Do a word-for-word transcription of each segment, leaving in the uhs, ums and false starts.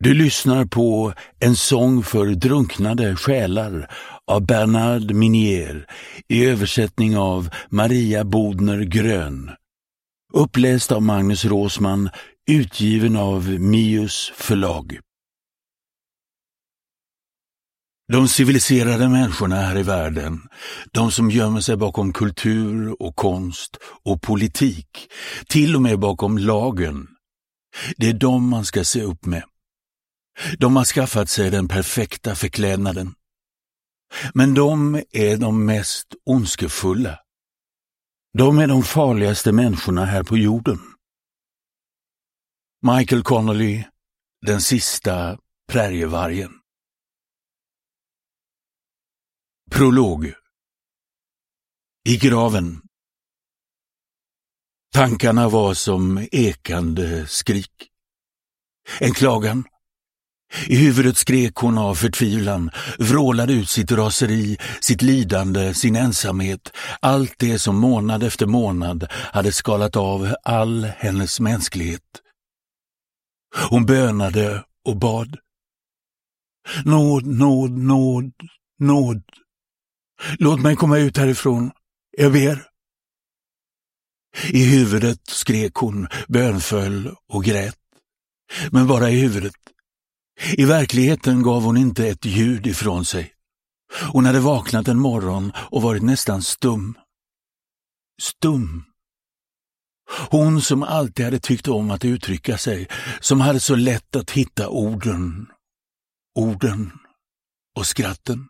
Du lyssnar på En sång för drunknade själar av Bernard Minier i översättning av Maria Bodner Grön. Uppläst av Magnus Råsman, utgiven av Mius förlag. De civiliserade människorna här i världen, de som gömmer sig bakom kultur och konst och politik, till och med bakom lagen, det är de man ska se upp med. De har skaffat sig den perfekta förklädnaden. Men de är de mest ondskefulla. De är de farligaste människorna här på jorden. Michael Connolly, den sista prärievargen. Prolog. I graven. Tankarna var som ekande skrik. En klagan. I huvudet skrek hon av förtvivlan, vrålade ut sitt raseri, sitt lidande, sin ensamhet, allt det som månad efter månad hade skalat av all hennes mänsklighet. Hon bönade och bad. Nåd, nåd, nåd, nåd. Låt mig komma ut härifrån, jag ber. I huvudet skrek hon, bönföll och grät. Men bara i huvudet. I verkligheten gav hon inte ett ljud ifrån sig. Hon hade vaknat en morgon och varit nästan stum. Stum. Hon som alltid hade tyckt om att uttrycka sig, som hade så lätt att hitta orden, orden och skratten.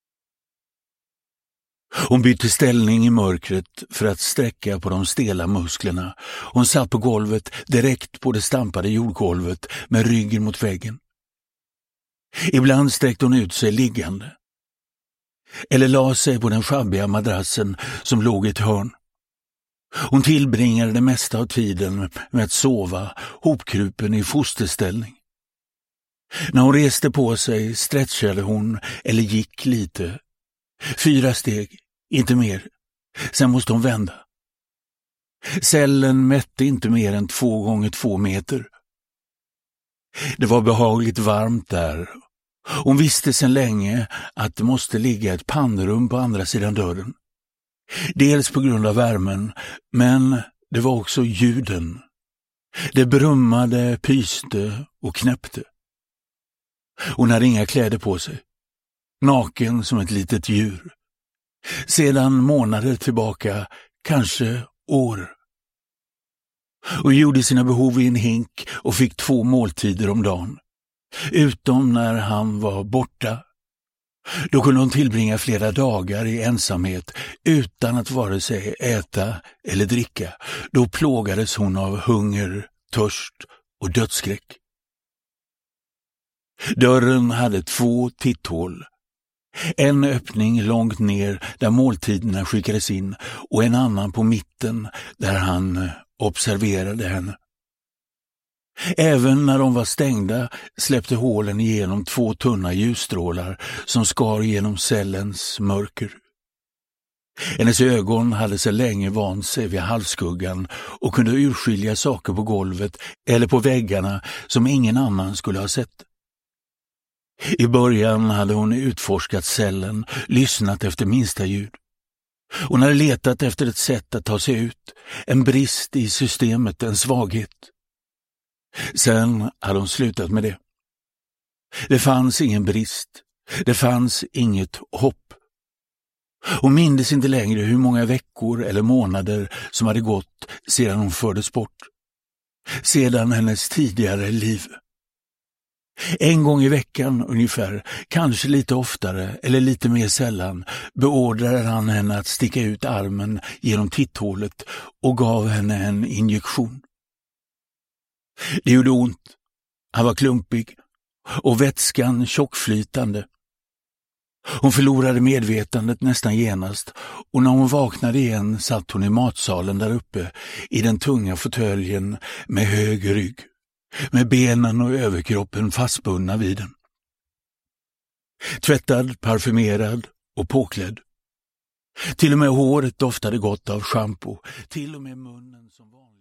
Hon bytte ställning i mörkret för att sträcka på de stela musklerna. Hon satt på golvet, direkt på det stampade jordgolvet, med ryggen mot väggen. Ibland sträckte hon ut sig liggande. Eller la sig på den schabbiga madrassen som låg i ett hörn. Hon tillbringade det mesta av tiden med att sova, hopkrupen i fosterställning. När hon reste på sig stretchade hon eller gick lite. Fyra steg, inte mer. Sen måste hon vända. Cellen mätte inte mer än två gånger två meter. Det var behagligt varmt där. Hon visste sedan länge att det måste ligga ett pannrum på andra sidan dörren. Dels på grund av värmen, men det var också ljuden. Det brummade, pyste och knäppte. Hon hade inga kläder på sig. Naken som ett litet djur. Sedan månader tillbaka, kanske år. Och gjorde sina behov i en hink och fick två måltider om dagen. Utom när han var borta. Då kunde hon tillbringa flera dagar i ensamhet utan att vare sig äta eller dricka. Då plågades hon av hunger, törst och dödsskräck. Dörren hade två titthål. En öppning långt ner där måltiderna skickades in och en annan på mitten där han observerade henne. Även när de var stängda släppte hålen igenom två tunna ljusstrålar som skar genom cellens mörker. Hennes ögon hade så länge vant sig vid halvskuggan och kunde urskilja saker på golvet eller på väggarna som ingen annan skulle ha sett. I början hade hon utforskat cellen, lyssnat efter minsta ljud. Hon hade letat efter ett sätt att ta sig ut, en brist i systemet, en svaghet. Sen hade hon slutat med det. Det fanns ingen brist, det fanns inget hopp. Hon mindes inte längre hur många veckor eller månader som hade gått sedan hon fördes bort. Sedan hennes tidigare liv. En gång i veckan ungefär, kanske lite oftare eller lite mer sällan, beordrade han henne att sticka ut armen genom titthålet och gav henne en injektion. Det gjorde ont. Han var klumpig och vätskan tjockflytande. Hon förlorade medvetandet nästan genast och när hon vaknade igen satt hon i matsalen där uppe i den tunga fåtöljen med hög rygg, med benen och överkroppen fastbundna vid den. Tvättad, parfymerad och påklädd. Till och med håret doftade gott av shampoo, till och med munnen som vanligt.